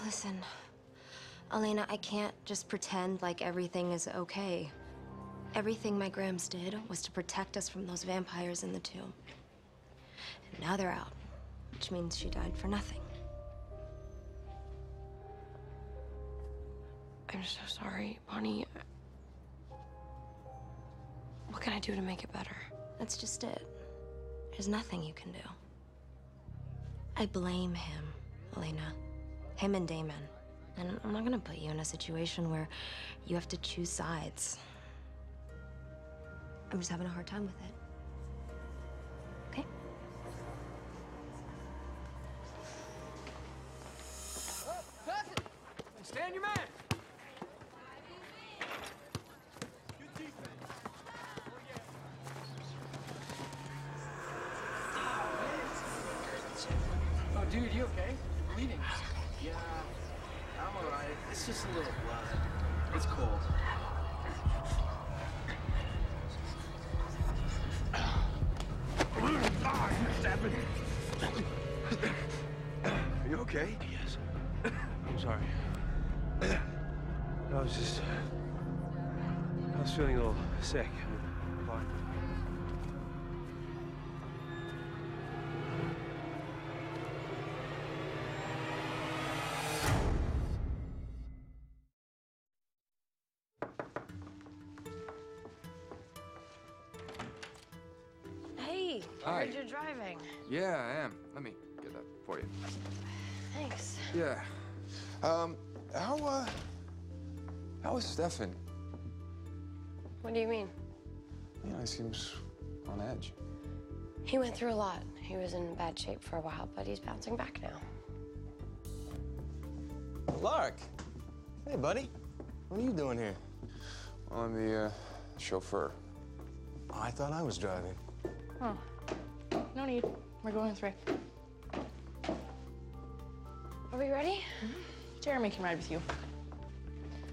Listen, Elena, I can't just pretend like everything is okay. Everything my Grams did was to protect us from those vampires in the tomb. And now they're out, which means she died for nothing. I'm so sorry, Bonnie. What can I do to make it better? That's just it. There's nothing you can do. I blame him, Elena. Him and Damon. And I'm not gonna put you in a situation where you have to choose sides. I'm just having a hard time with it. Okay? Stand your man! Oh, dude, you okay? Bleeding. Yeah, I'm alright. It's just a little blood. It's cold. Ah, you stabbed me. Are you okay? Yes. I'm sorry. I was feeling a little sick. I'm fine. Hey, I Hi. heard you're driving. Yeah, I am. Let me get that for you. Thanks. Yeah. How is Stefan? What do you mean? You know, he seems on edge. He went through a lot. He was in bad shape for a while, but he's bouncing back now. Lark! Hey, buddy. What are you doing here? Well, I'm the chauffeur. Oh, I thought I was driving. Oh, no need. We're going with Rick. Are we ready? Jeremy can ride with you.